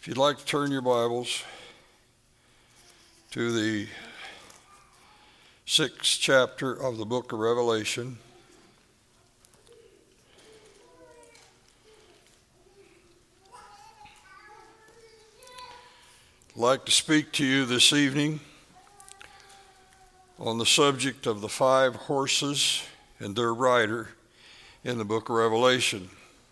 If you'd like to turn your Bibles to the 6th chapter of the book of Revelation. I'd like to speak to you this evening on the subject of the 5 horses and their rider in the book of Revelation.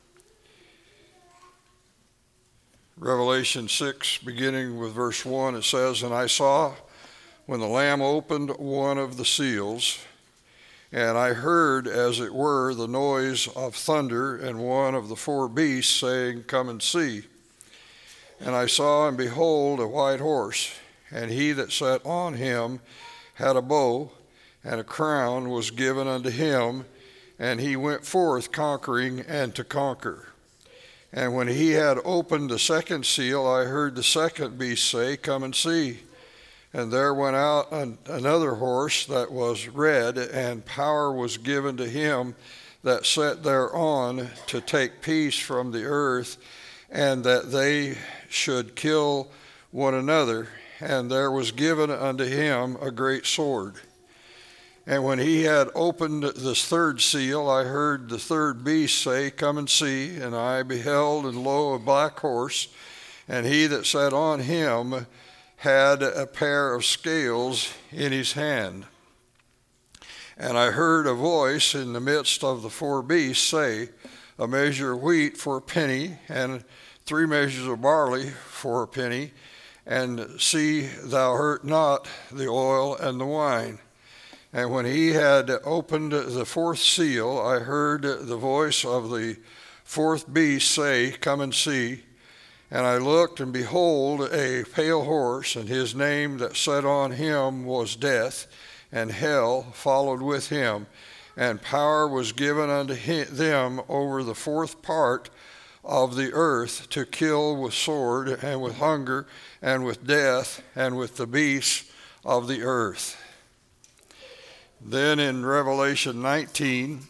Revelation 6, beginning with verse 1, it says, "And I saw when the Lamb opened one of the seals, and I heard, as it were, the noise of thunder, and one of the 4 beasts saying, 'Come and see.' And I saw, and behold, a white horse, and he that sat on him had a bow, and a crown was given unto him, and he went forth conquering and to conquer. And when he had opened the 2nd seal, I heard the 2nd beast say, 'Come and see.' And there went out another horse that was red, and power was given to him that sat thereon to take peace from the earth, and that they should kill one another. And there was given unto him a great sword. And when he had opened this 3rd seal, I heard the 3rd beast say, 'Come and see.' And I beheld, and lo, a black horse, and he that sat on him had a pair of scales in his hand. And I heard a voice in the midst of the 4 beasts say, 'A measure of wheat for a penny, and 3 measures of barley for a penny, and see thou hurt not the oil and the wine.' And when he had opened the 4th seal, I heard the voice of the 4th beast say, 'Come and see.' And I looked, and behold, a pale horse, and his name that sat on him was Death, and hell followed with him. And power was given unto them over the 4th part of the earth to kill with sword, and with hunger, and with death, and with the beasts of the earth." Then in Revelation 19,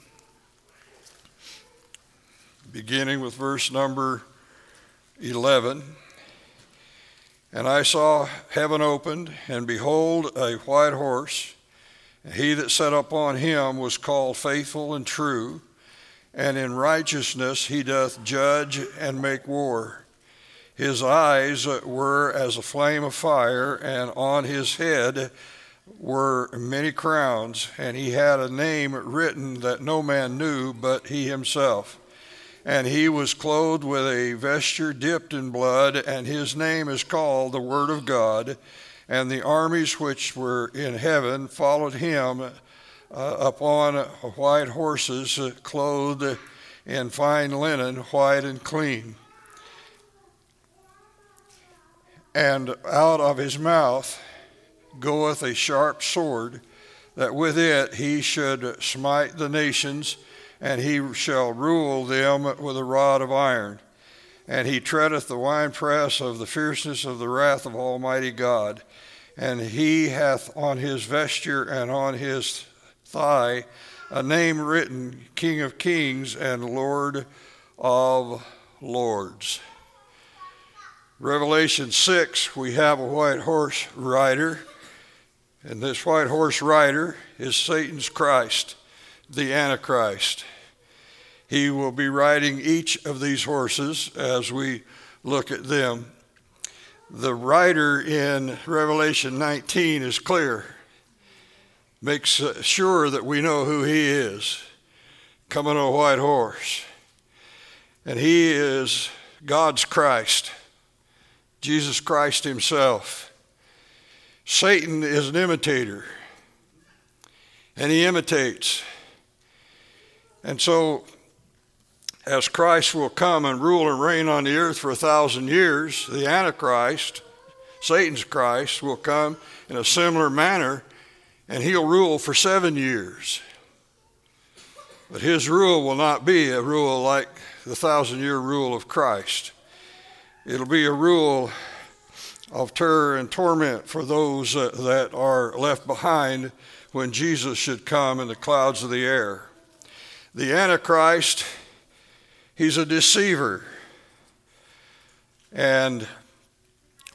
beginning with verse number 11, "And I saw heaven opened, and behold, a white horse, and he that sat upon him was called Faithful and True, and in righteousness he doth judge and make war. His eyes were as a flame of fire, and on his head were many crowns, and he had a name written that no man knew but he himself. And he was clothed with a vesture dipped in blood, and his name is called the Word of God. And the armies which were in heaven followed him upon white horses, clothed in fine linen, white and clean. And out of his mouth goeth a sharp sword, that with it he should smite the nations, and he shall rule them with a rod of iron. And he treadeth the winepress of the fierceness of the wrath of Almighty God. And he hath on his vesture and on his thigh a name written, King of Kings and Lord of Lords." Revelation 6, we have a white horse rider. And this white horse rider is Satan's Christ, the Antichrist. He will be riding each of these horses as we look at them. The rider in Revelation 19 is clear. Makes sure that we know who he is, coming on a white horse. And he is God's Christ, Jesus Christ himself. Satan is an imitator, and he imitates. And so, as Christ will come and rule and reign on the earth for 1,000 years, the Antichrist, Satan's Christ, will come in a similar manner, and he'll rule for 7 years. But his rule will not be a rule like the 1,000-year rule of Christ. It'll be a rule of terror and torment for those that are left behind when Jesus should come in the clouds of the air. The Antichrist, he's a deceiver. And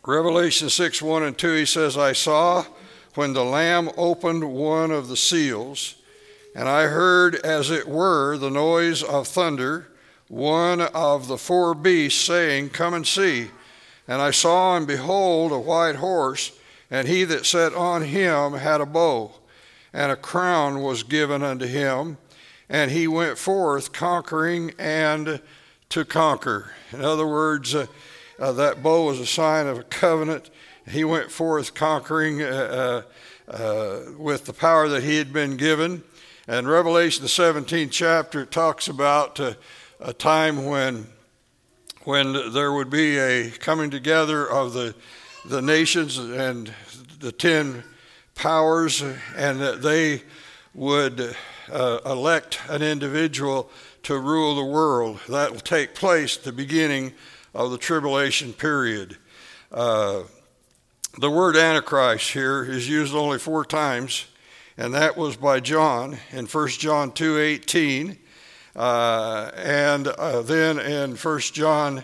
Revelation 6:1-2, he says, I saw when the Lamb opened one of the seals, and I heard as it were the noise of thunder, one of the four beasts saying, Come and see. And I saw, and behold, a white horse, and he that sat on him had a bow, and a crown was given unto him, and he went forth conquering and to conquer. In other words, that bow was a sign of a covenant. He went forth conquering with the power that he had been given. And Revelation, the 17th chapter, talks about a time when there would be a coming together of the nations and the 10 powers, and that they would elect an individual to rule the world. That will take place at the beginning of the tribulation period. The word Antichrist here is used only 4 times, and that was by John in 1 John 2:18, and then in 1 John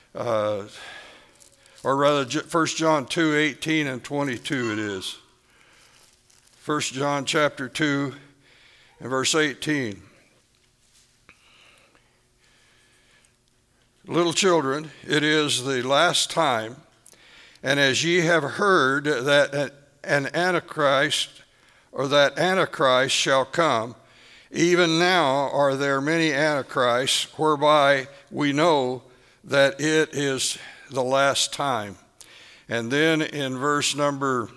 2:18 and 22 it is. 1 John chapter 2 and verse 18. Little children, it is the last time, and as ye have heard that an Antichrist, or that Antichrist shall come, even now are there many Antichrists, whereby we know that it is the last time. And then in verse number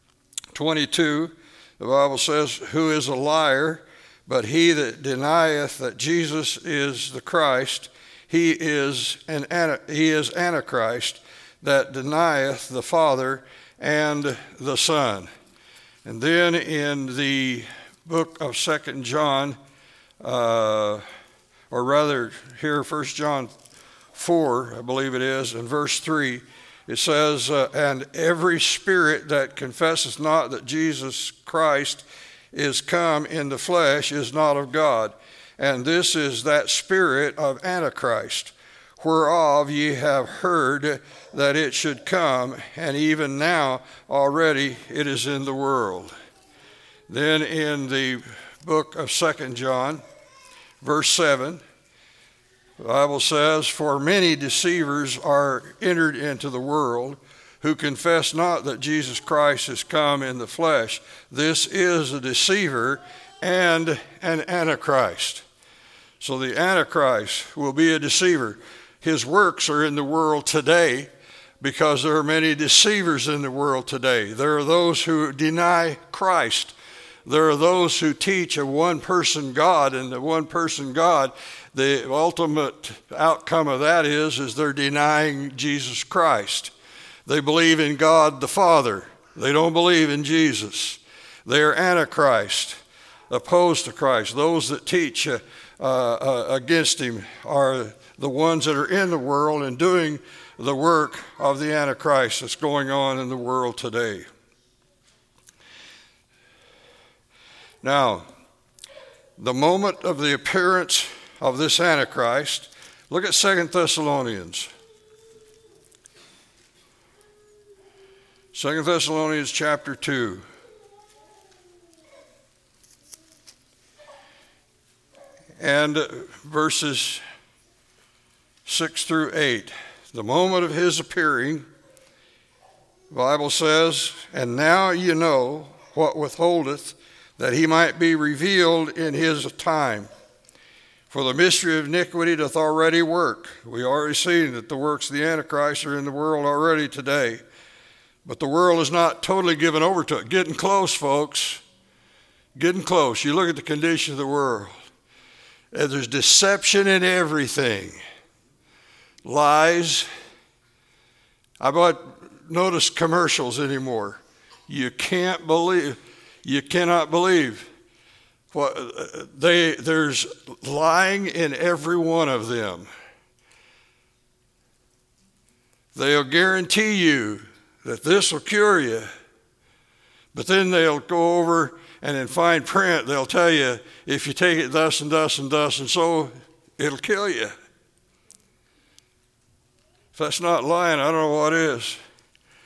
22, the Bible says, Who is a liar, but he that denieth that Jesus is the Christ, he is Antichrist, that denieth the Father and the Son. And then in the book of 2 John, or rather here 1 John 4, I believe it is, in verse 3, it says, And every spirit that confesseth not that Jesus Christ is come in the flesh is not of God. And this is that spirit of Antichrist, whereof ye have heard that it should come, and even now already it is in the world. Then in the book of 2 John, verse 7, the Bible says, For many deceivers are entered into the world, who confess not that Jesus Christ is come in the flesh. This is a deceiver and an Antichrist. So the Antichrist will be a deceiver. His works are in the world today because there are many deceivers in the world today. There are those who deny Christ. There are those who teach a one-person God, and the one-person God, the ultimate outcome of that is they're denying Jesus Christ. They believe in God the Father. They don't believe in Jesus. They are Antichrist, opposed to Christ. Those that teach against him are the ones that are in the world and doing the work of the Antichrist that's going on in the world today. Now, the moment of the appearance of this Antichrist, look at 2 Thessalonians. 2 Thessalonians chapter 2. And verses 6 through 8. The moment of his appearing, the Bible says, And now you know what withholdeth, that he might be revealed in his time. For the mystery of iniquity doth already work. We already seen that the works of the Antichrist are in the world already today. But the world is not totally given over to it. Getting close, folks. Getting close. You look at the condition of the world. And there's deception in everything. Lies. I don't notice commercials anymore. You cannot believe what there's lying in every one of them. They'll guarantee you that this will cure you, but then they'll go over and in fine print they'll tell you, if you take it thus and thus and thus and so, it'll kill you. If that's not lying, I don't know what is.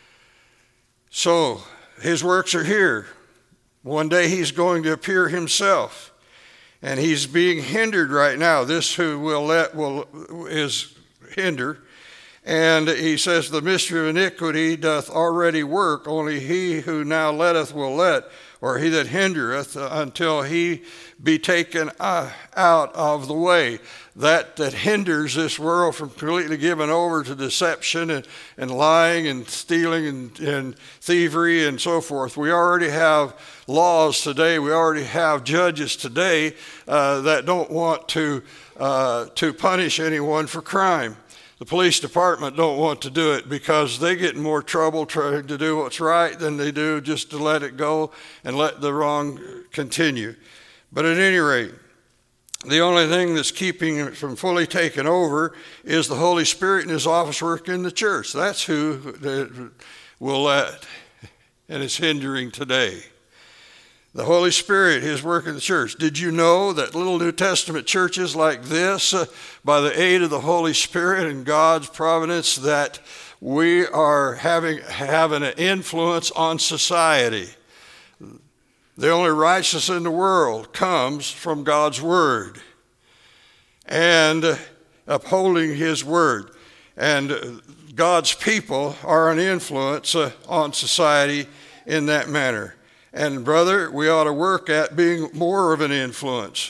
So his works are here. One day he's going to appear himself. And he's being hindered right now. This who is hinder. And he says, the mystery of iniquity doth already work, only he who now letteth will let, or he that hindereth, until he be taken out of the way. That hinders this world from completely giving over to deception and lying and stealing and thievery and so forth. We already have laws today. We already have judges today that don't want to punish anyone for crime. The police department don't want to do it because they get in more trouble trying to do what's right than they do just to let it go and let the wrong continue. But at any rate, the only thing that's keeping it from fully taking over is the Holy Spirit and his office work in the church. That's who will let, and it's hindering today. The Holy Spirit, his work in the church. Did you know that little New Testament churches like this, by the aid of the Holy Spirit and God's providence, that we are having an influence on society? The only righteousness in the world comes from God's word and upholding his word. And God's people are an influence on society in that manner. And brother, we ought to work at being more of an influence.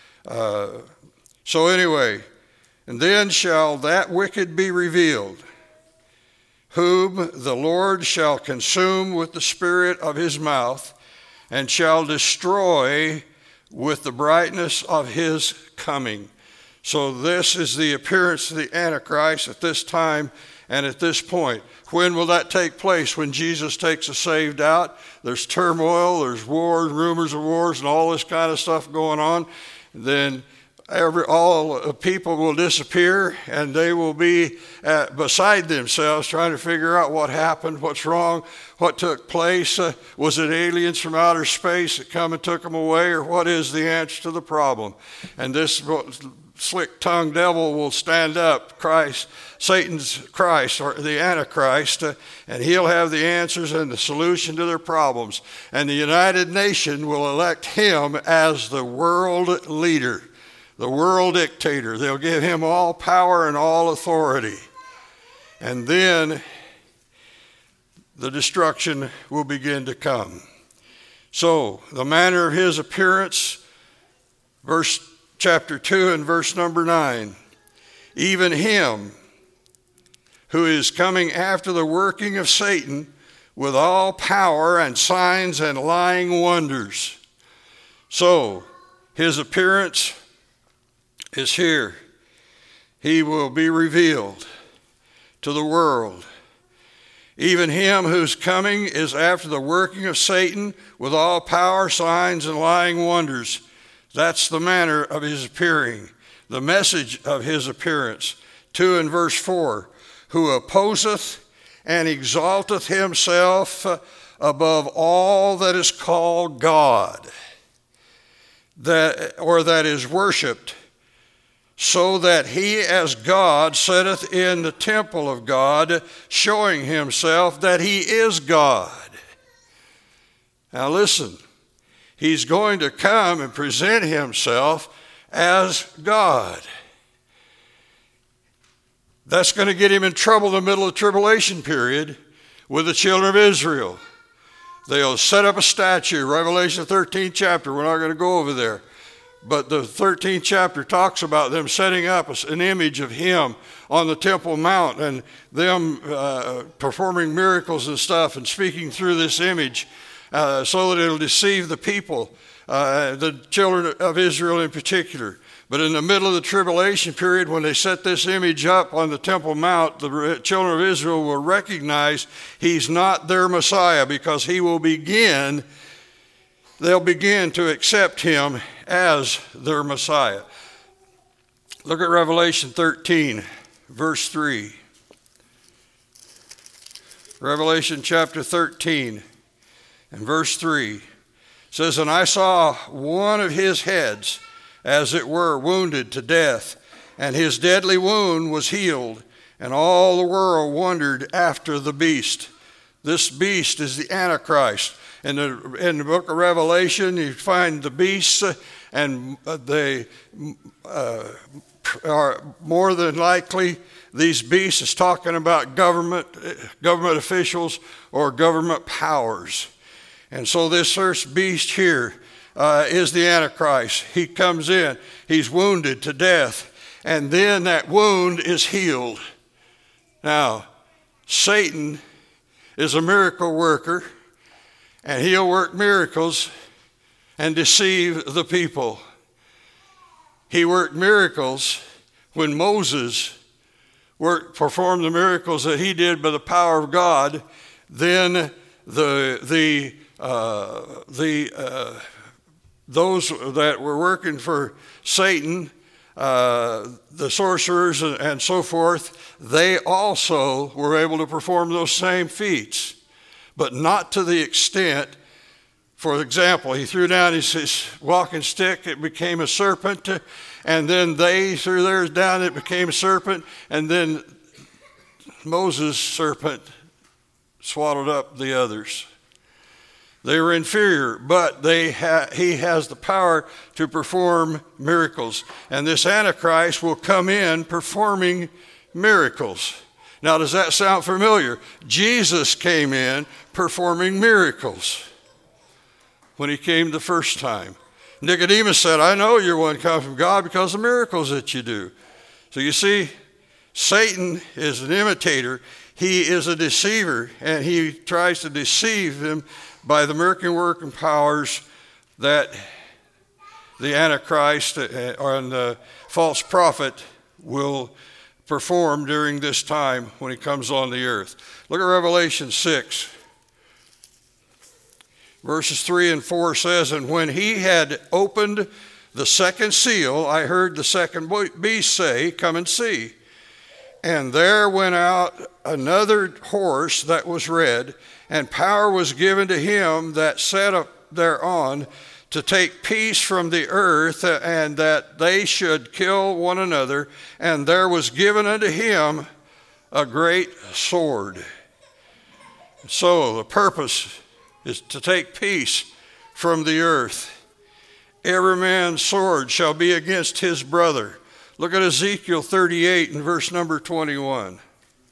So anyway, and then shall that wicked be revealed, whom the Lord shall consume with the spirit of his mouth, and shall destroy with the brightness of his coming. So this is the appearance of the Antichrist at this time and at this point. When will that take place? When Jesus takes the saved out? There's turmoil, there's wars, rumors of wars, and all this kind of stuff going on. Then all people will disappear, and they will be beside themselves trying to figure out what happened, what's wrong, what took place. Was it aliens from outer space that come and took them away, or what is the answer to the problem? And this slick-tongued devil will stand up, Satan's Christ, or the Antichrist, and he'll have the answers and the solution to their problems. And the United Nations will elect him as the world leader, the world dictator. They'll give him all power and all authority. And then the destruction will begin to come. So, the manner of his appearance, chapter 2 and verse number 9. Even him who is coming after the working of Satan with all power and signs and lying wonders. So, his appearance is here. He will be revealed to the world. Even him whose coming is after the working of Satan with all power, signs, and lying wonders. That's the manner of his appearing, the message of his appearance. 2 and verse 4, who opposeth and exalteth himself above all that is called God, that is worshipped, so that he as God sitteth in the temple of God, showing himself that he is God. Now listen, he's going to come and present himself as God. That's going to get him in trouble in the middle of the tribulation period with the children of Israel. They'll set up a statue, Revelation 13th chapter. We're not going to go over there. But the 13th chapter talks about them setting up an image of him on the Temple Mount and them performing miracles and stuff and speaking through this image so that it'll deceive the people, the children of Israel in particular. But in the middle of the tribulation period, when they set this image up on the Temple Mount, the children of Israel will recognize he's not their Messiah, because they'll begin to accept him as their Messiah. Look at Revelation 13, verse 3. Revelation chapter 13 and verse 3 says, and I saw one of his heads, as it were, wounded to death, and his deadly wound was healed, and all the world wondered after the beast. This beast is the Antichrist. In the book of Revelation, you find the beasts, and they are more than likely, these beasts is talking about government officials or government powers. And so this first beast here is the Antichrist. He comes in, he's wounded to death, and then that wound is healed. Now, Satan is a miracle worker, and he'll work miracles and deceive the people. He worked miracles when Moses performed the miracles that he did by the power of God. Then those that were working for Satan, the sorcerers and so forth, they also were able to perform those same feats, but not to the extent. For example, he threw down his walking stick, it became a serpent, and then they threw theirs down, it became a serpent, and then Moses' serpent swallowed up the others. They were inferior, but he has the power to perform miracles. And this Antichrist will come in performing miracles. Now, does that sound familiar? Jesus came in performing miracles when he came the first time. Nicodemus said, I know you're one come from God because of miracles that you do. So you see, Satan is an imitator. He is a deceiver, and he tries to deceive them by the miracle working powers that the Antichrist and the false prophet will perform during this time when he comes on the earth. Look at Revelation 6. Verses 3 and 4 says, And when he had opened the second seal, I heard the second beast say, Come and see. And there went out another horse that was red, and power was given to him that sat up thereon to take peace from the earth, and that they should kill one another. And there was given unto him a great sword. So the purpose is to take peace from the earth. Every man's sword shall be against his brother. Look at Ezekiel 38 and verse number 21.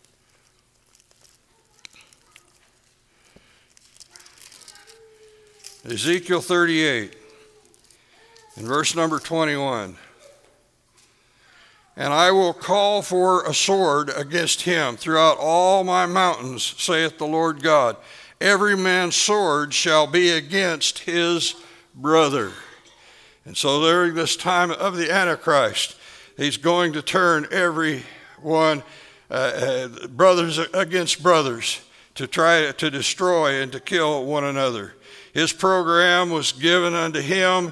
Ezekiel 38 and verse number 21. And I will call for a sword against him throughout all my mountains, saith the Lord God. Every man's sword shall be against his brother. And so during this time of the Antichrist, he's going to turn everyone, brothers against brothers, to try to destroy and to kill one another. His program was given unto him.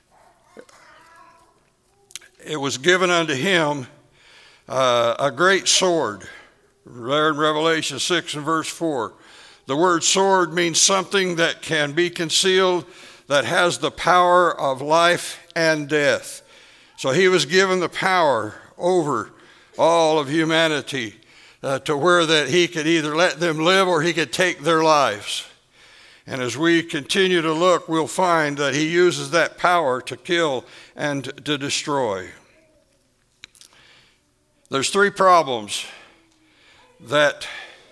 It was given unto him a great sword. There in Revelation 6 and verse 4. The word sword means something that can be concealed, that has the power of life and death. So he was given the power over all of humanity to where that he could either let them live or he could take their lives. And as we continue to look, we'll find that he uses that power to kill and to destroy. There's three problems that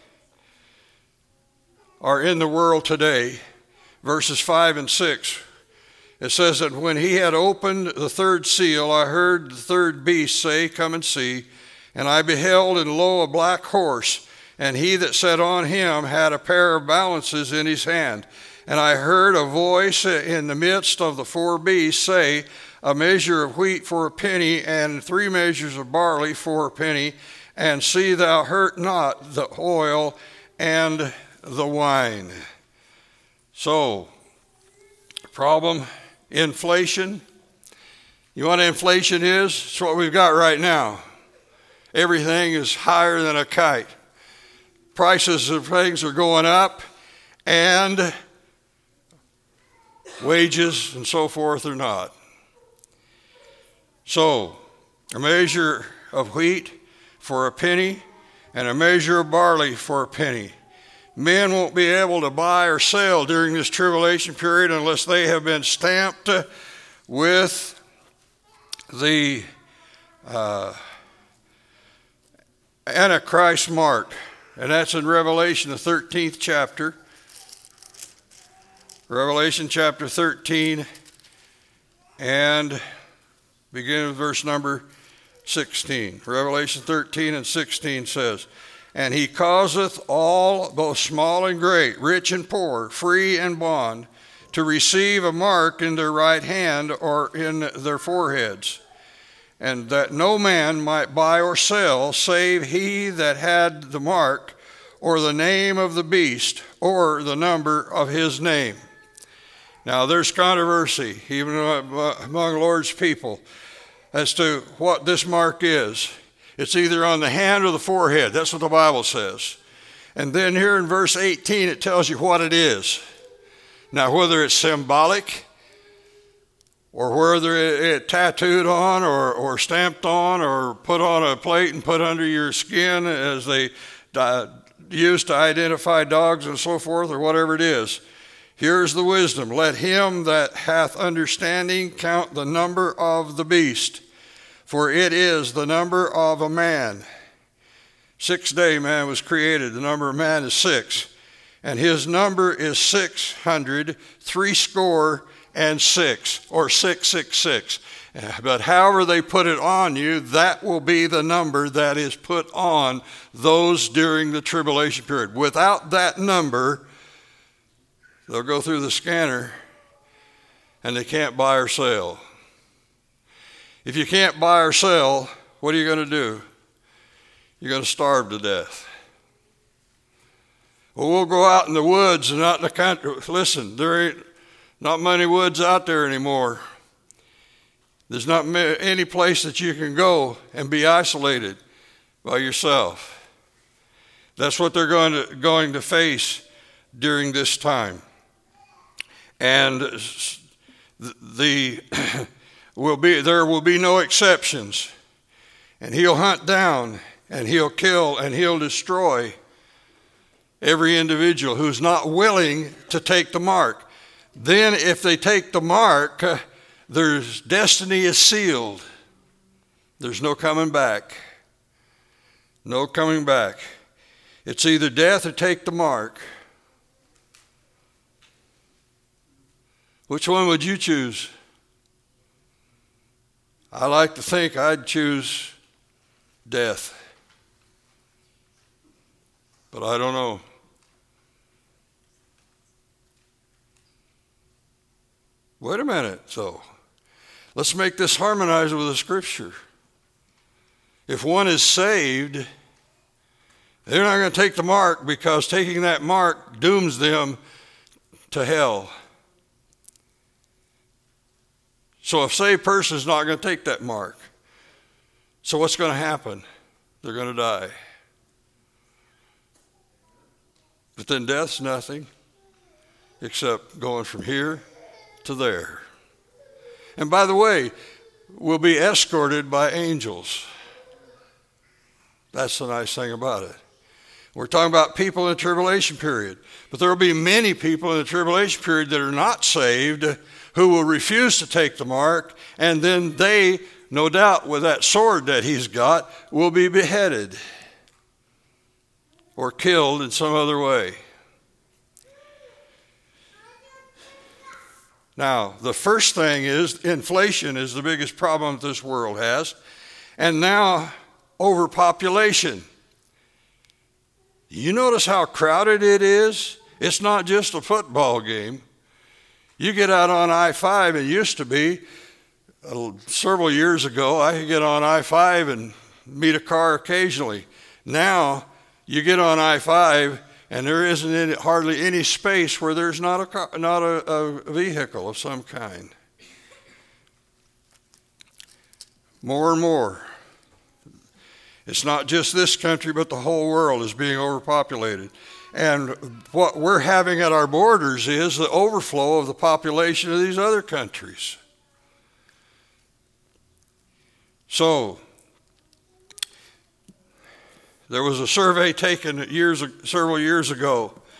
are in the world today. Verses 5 and 6. It says that when he had opened the third seal, I heard the third beast say, Come and see. And I beheld, and lo, a black horse, and he that sat on him had a pair of balances in his hand. And I heard a voice in the midst of the four beasts say, A measure of wheat for a penny, and 3 measures of barley for a penny, and see thou hurt not the oil and the wine. So, problem, inflation. You know what inflation is? It's what we've got right now. Everything is higher than a kite. Prices of things are going up, and wages and so forth are not. So, a measure of wheat for a penny, and a measure of barley for a penny. Men won't be able to buy or sell during this tribulation period unless they have been stamped with the Antichrist mark. And that's in Revelation, the 13th chapter. Revelation chapter 13, and begin with verse number 16. Revelation 13 and 16 says, "And he causeth all, both small and great, rich and poor, free and bond, to receive a mark in their right hand or in their foreheads, and that no man might buy or sell, save he that had the mark, or the name of the beast, or the number of his name." Now there's controversy, even among the Lord's people, as to what this mark is. It's either on the hand or the forehead. That's what the Bible says. And then here in verse 18, it tells you what it is. Now, whether it's symbolic, or whether it's tattooed on, or stamped on, or put on a plate and put under your skin as they used to identify dogs and so forth, or whatever it is, here's the wisdom. Let him that hath understanding count the number of the beast, for it is the number of a man. 6-day man was created. The number of man is 6. And his number is 666, or 666. But however they put it on you, that will be the number that is put on those during the tribulation period. Without that number, they'll go through the scanner and they can't buy or sell. If you can't buy or sell, what are you going to do? You're going to starve to death. Well, we'll go out in the woods and out in the country. Listen, there ain't not many woods out there anymore. There's not any place that you can go and be isolated by yourself. That's what they're going to face during this time. And there will be no exceptions. And he'll hunt down, and he'll kill, and he'll destroy every individual who's not willing to take the mark. Then if they take the mark, their destiny is sealed. There's no coming back. No coming back. It's either death or take the mark. Which one would you choose? I like to think I'd choose death. But I don't know. Wait a minute, so let's make this harmonize with the scripture. If one is saved, they're not going to take the mark, because taking that mark dooms them to hell. So a saved person is not going to take that mark. So what's going to happen? They're going to die. But then death's nothing except going from here to there. And by the way, we'll be escorted by angels. That's the nice thing about it. We're talking about people in the tribulation period. But there will be many people in the tribulation period that are not saved, who will refuse to take the mark, and then they, no doubt with that sword that he's got, will be beheaded or killed in some other way. Now, the first thing is inflation is the biggest problem that this world has, and now overpopulation. You notice how crowded it is? It's not just a football game. You get out on I-5, it used to be, several years ago, I could get on I-5 and meet a car occasionally. Now, you get on I-5 and there isn't hardly any space where there's not a vehicle of some kind. More and more. It's not just this country, but the whole world is being overpopulated. And what we're having at our borders is the overflow of the population of these other countries. So, there was a survey taken several years ago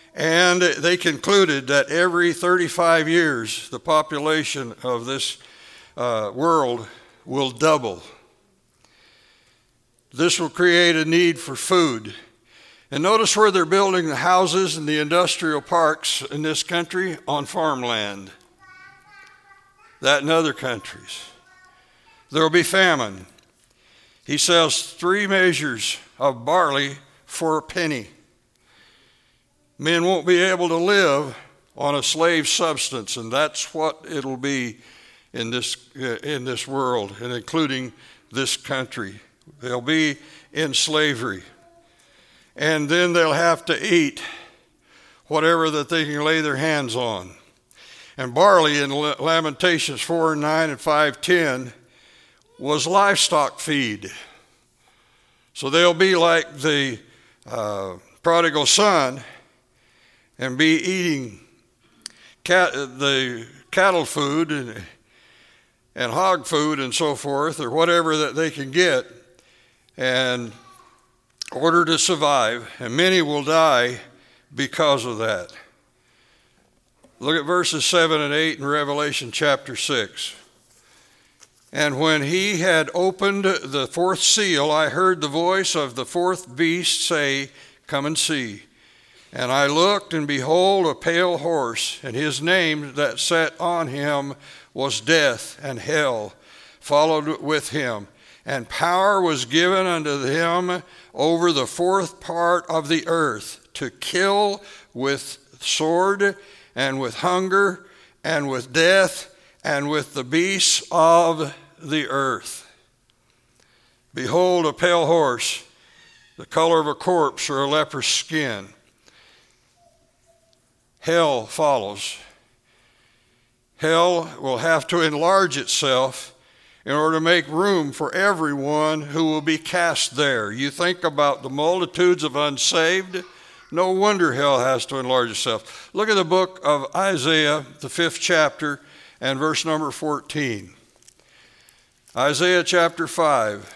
And they concluded that every 35 years, the population of this world will double. This will create a need for food. And notice where they're building the houses and the industrial parks in this country, on farmland. That in other countries. There will be famine. He sells 3 measures of barley for a penny. Men won't be able to live on a slave substance, and that's what it'll be in this world, and including this country. They'll be in slavery. And then they'll have to eat whatever that they can lay their hands on. And barley in Lamentations 4:9 and 5:10 was livestock feed. So they'll be like the prodigal son and be eating the cattle food and hog food and so forth, or whatever that they can get, in order to survive. And many will die because of that. Look at verses 7 and 8 in Revelation chapter 6. And when he had opened the 4th seal, I heard the voice of the 4th beast say, "Come and see." And I looked, and behold, a pale horse, and his name that sat on him was Death, and hell followed with him. And power was given unto him over the 4th part of the earth, to kill with sword, and with hunger, and with death, and with the beasts of the earth. Behold, a pale horse, the color of a corpse or a leper's skin. Hell follows. Hell will have to enlarge itself in order to make room for everyone who will be cast there. You think about the multitudes of unsaved. No wonder hell has to enlarge itself. Look at the book of Isaiah, the 5th chapter, and verse number 14. Isaiah chapter 5.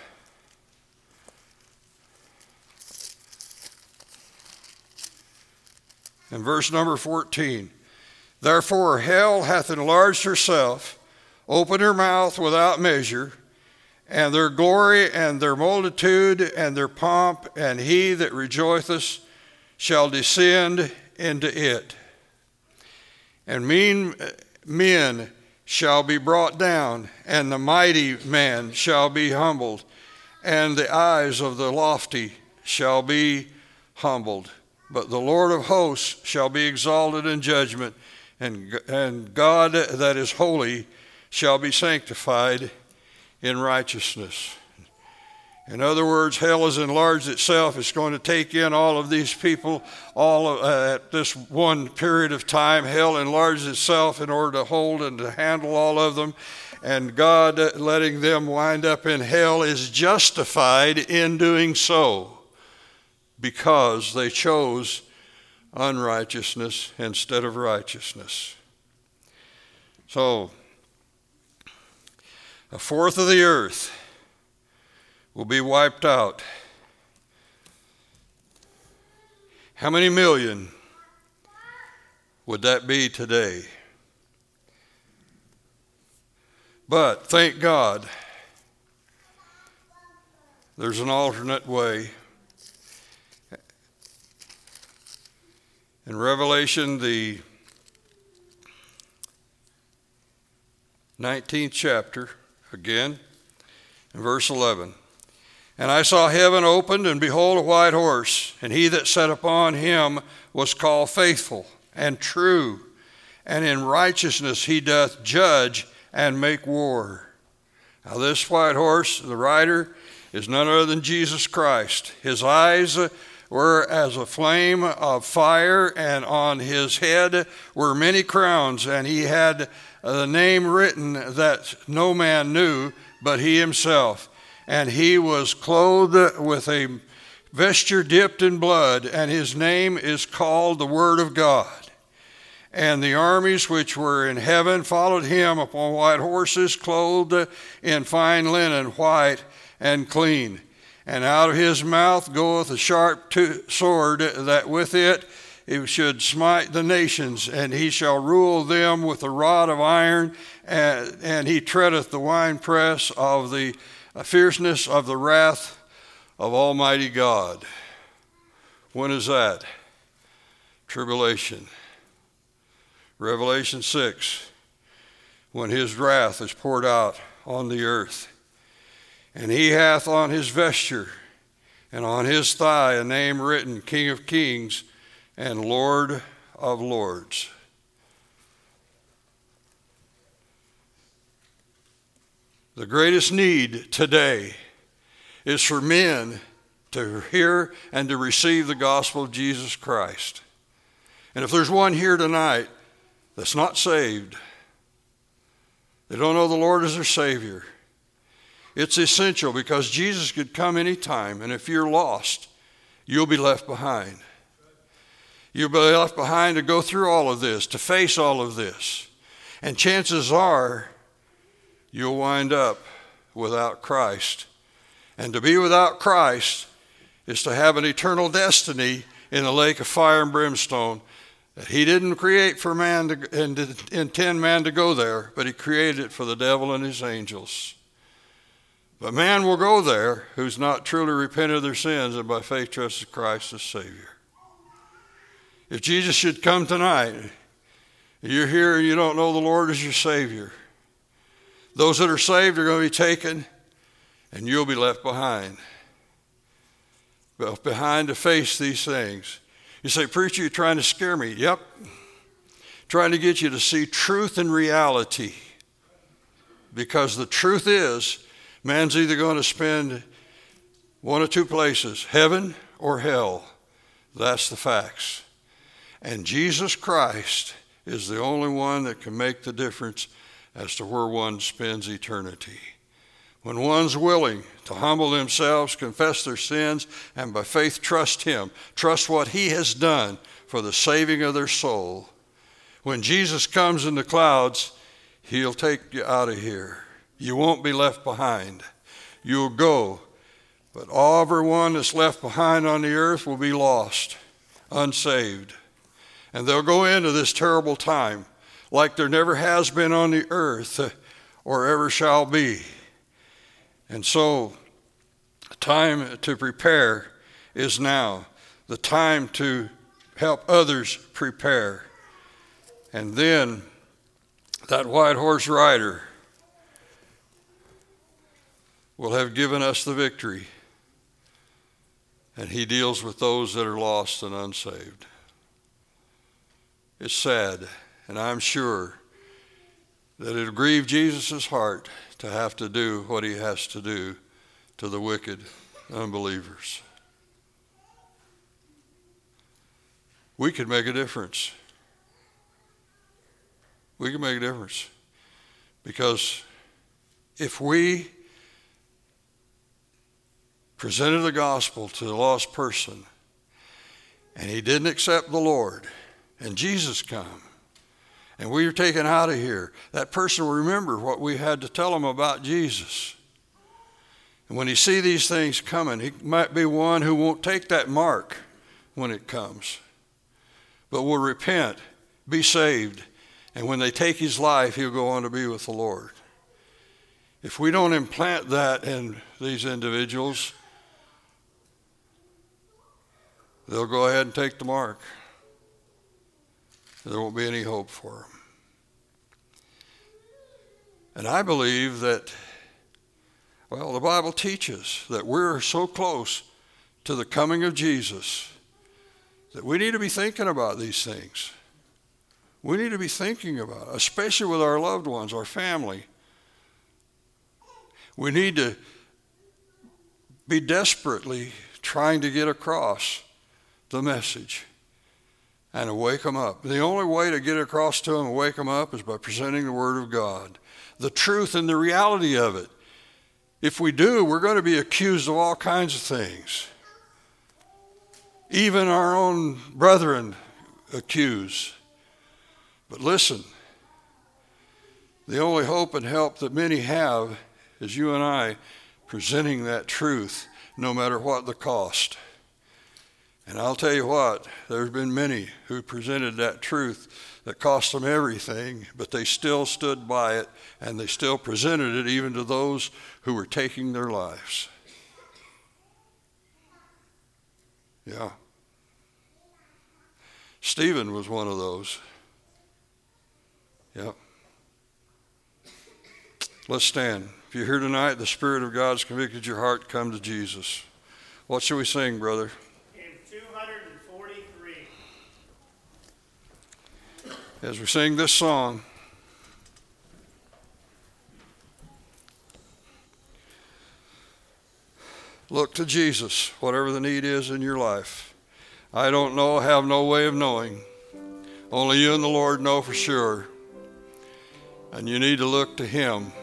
And verse number 14. Therefore hell hath enlarged herself, opened her mouth without measure, and their glory and their multitude and their pomp, and he that rejoiceth shall descend into it. And mean men shall be brought down, and the mighty man shall be humbled, and the eyes of the lofty shall be humbled. But the Lord of hosts shall be exalted in judgment, and God that is holy shall be sanctified in righteousness. In other words, hell has enlarged itself. It's going to take in all of these people at this one period of time. Hell enlarged itself in order to hold and to handle all of them. And God letting them wind up in hell is justified in doing so, because they chose unrighteousness instead of righteousness. So, 1/4 of the earth will be wiped out. How many million would that be today? But thank God, there's an alternate way. In Revelation, the 19th chapter, again, in verse 11. And I saw heaven opened, and behold, a white horse, and he that sat upon him was called Faithful and True, and in righteousness he doth judge and make war. Now this white horse, the rider, is none other than Jesus Christ. His eyes were as a flame of fire, and on his head were many crowns, and he had the name written that no man knew but he himself. And he was clothed with a vesture dipped in blood, and his name is called the Word of God. And the armies which were in heaven followed him upon white horses, clothed in fine linen, white and clean. And out of his mouth goeth a sharp sword, that with it he should smite the nations, and he shall rule them with a rod of iron, and he treadeth the winepress of the fierceness of the wrath of Almighty God. When is that? Tribulation. Revelation 6, when his wrath is poured out on the earth. And he hath on his vesture and on his thigh a name written, King of Kings and Lord of Lords. The greatest need today is for men to hear and to receive the gospel of Jesus Christ. And if there's one here tonight that's not saved, they don't know the Lord as their Savior, it's essential, because Jesus could come anytime, and if you're lost, you'll be left behind. You'll be left behind to go through all of this, to face all of this. And chances are you'll wind up without Christ. And to be without Christ is to have an eternal destiny in the lake of fire and brimstone that he didn't create for man to intend man to go there, but he created it for the devil and his angels. But man will go there who's not truly repented of their sins and by faith trusted Christ as Savior. If Jesus should come tonight, you're here and you don't know the Lord as your Savior, those that are saved are going to be taken and you'll be left behind. Behind to face these things. You say, preacher, you're trying to scare me. Yep. Trying to get you to see truth and reality. Because the truth is, man's either going to spend one of two places, heaven or hell. That's the facts. And Jesus Christ is the only one that can make the difference as to where one spends eternity. When one's willing to humble themselves, confess their sins, and by faith trust him, trust what he has done for the saving of their soul, when Jesus comes in the clouds, he'll take you out of here. You won't be left behind. You'll go. But everyone that's left behind on the earth will be lost, unsaved. And they'll go into this terrible time like there never has been on the earth or ever shall be. And so, the time to prepare is now. The time to help others prepare. And then, that white horse rider will have given us the victory. And he deals with those that are lost and unsaved. It's sad, and I'm sure that it'll grieve Jesus' heart to have to do what he has to do to the wicked unbelievers. We could make a difference. We can make a difference. Because if we presented the gospel to the lost person and he didn't accept the Lord, and Jesus come, and we were taken out of here, that person will remember what we had to tell him about Jesus. And when he see these things coming, he might be one who won't take that mark when it comes, but will repent, be saved, and when they take his life, he'll go on to be with the Lord. If we don't implant that in these individuals, they'll go ahead and take the mark. There won't be any hope for them. And I believe that, well, the Bible teaches that we're so close to the coming of Jesus that we need to be thinking about these things. We need to be thinking about it, especially with our loved ones, our family. We need to be desperately trying to get across the message and to wake them up. The only way to get across to them and wake them up is by presenting the Word of God, the truth and the reality of it. If we do, we're going to be accused of all kinds of things. Even our own brethren accuse. But listen, the only hope and help that many have is you and I presenting that truth no matter what the cost. And I'll tell you what, there's been many who presented that truth that cost them everything, but they still stood by it, and they still presented it even to those who were taking their lives. Yeah. Stephen was one of those. Yep. Let's stand. If you're here tonight, the Spirit of God's convicted your heart, come to Jesus. What shall we sing, brother? Hymn 243. As we sing this song, look to Jesus, whatever the need is in your life. I don't know, have no way of knowing. Only you and the Lord know for sure. And you need to look to Him